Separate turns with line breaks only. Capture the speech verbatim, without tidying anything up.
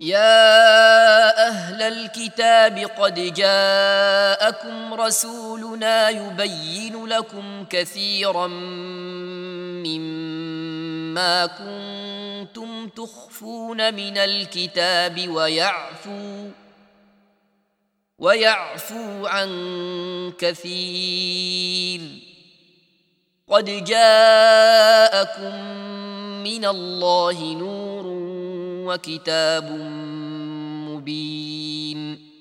يا أهل الكتاب قد جاءكم رسولنا يبين لكم كثيرا مما كنتم تخفون من الكتاب ويعفو ويعفو عن كثير. قد جاءكم من الله نور وكتاب مبين.